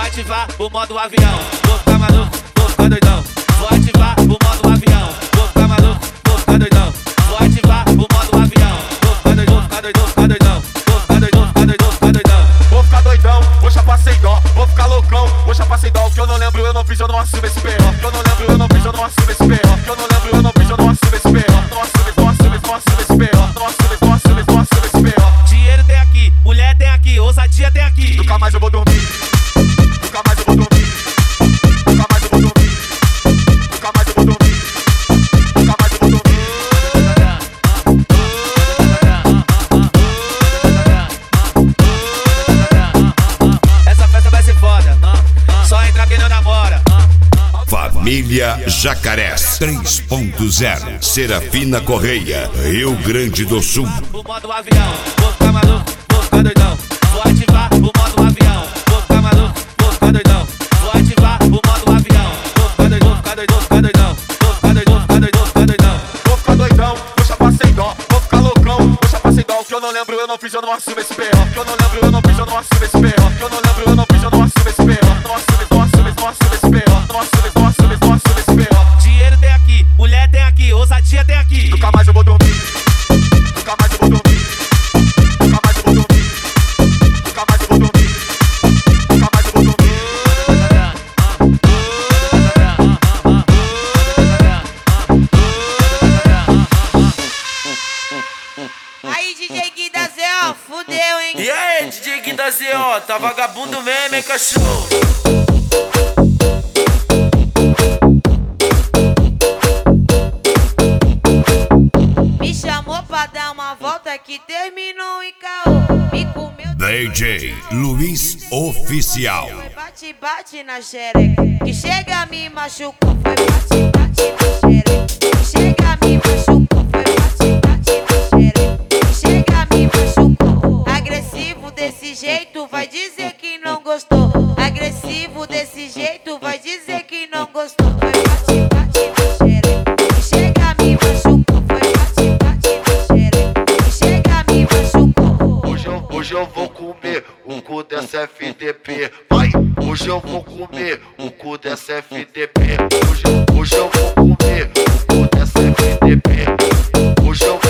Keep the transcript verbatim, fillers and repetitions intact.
ativar o modo avião. Vou ficar maluco, vou ficar doidão. Vou ativar o modo avião. Vou ficar maluco, vou ficar doidão. Vou ativar o modo avião. Vou ficar doidão, ficar doidão, ficar doidão. Vou ficar doidão, ficar doidão, ficar doidão. Vou ficar doidão, vou chapar sem dó. Vou ficar loucão, vou chapar sem dó. Que eu não lembro, eu não fiz, eu não assumo esse B O. Que eu não lembro, eu não fiz, eu não assumo esse B O. Que eu não lembro, eu não fiz, eu não assumo esse B O. Não assumo, não assumo, não assumo esse B O. Não assumo, não assumo, não assumo esse B O. Dinheiro tem aqui, mulher tem aqui, ousadia tem aqui. Nunca mais eu vou dormir. Nunca mais eu vou dormir. Nunca mais eu vou dormir. Nunca mais eu vou dormir. Nunca mais eu vou dormir. Essa festa vai ser foda, só entra quem não namora. Família Jacarés três ponto zero, Serafina Correia, Rio Grande do Sul. O modo avião, vou ficar maluco, vou ficar doidão. Vou ativar o modo avião. Vou ficar maluco, vou ficar doidão. Vou ativar o modo avião. Vou ficar doidão, ficar doidão, ficar doidão. Vou ficar doidão, ficar doidão, ficar doidão. Vou ficar doidão, vou chapar sem dó. Vou ficar loucão, vou chapar sem dó. Que eu não lembro, eu não fiz, eu não assumo esse B O. Que eu não lembro, eu não fiz, eu não assumo esse B O. Que eu não lembro, eu não fiz, eu não assumo esse B O. Não assumo, não assumo, não assumo esse B O. Não assumo, não assumo, não assumo esse B O. Dinheiro tem aqui, mulher tem aqui, ousadia tem aqui. Nunca mais eu vou dormir. Nunca mais eu vou dormir. Nunca mais eu vou dormir. Nunca mais eu vou dormir. Nunca mais eu vou dormir. Aí, D J Gui da Z O, fudeu, hein? E aí, D J Gui da Z O, tá vagabundo mesmo, hein, cachorro? Me chamou pra dar uma volta que terminou em caô. Me comeu. D J Luiz Oficial. Foi bate, bate na xereca. Que chega me machucou. Foi bate, bate na xereca. Que chega me machucou. Foi bate, bate na xereca. Que chega me machucou. Agressivo desse jeito, vai dizer que não gostou. Agressivo desse jeito, vai dizer que não gostou. Foi bate, bate na xereca. Que chega me machucou. Foi bate, bate na xereca. Que chega me machucou. Hoje eu, hoje eu vou comer o cu dessa F D P. Vai! Hoje eu vou comer o cu dessa F D P. Hoje, hoje eu vou comer o cu dessa F D P. Hoje eu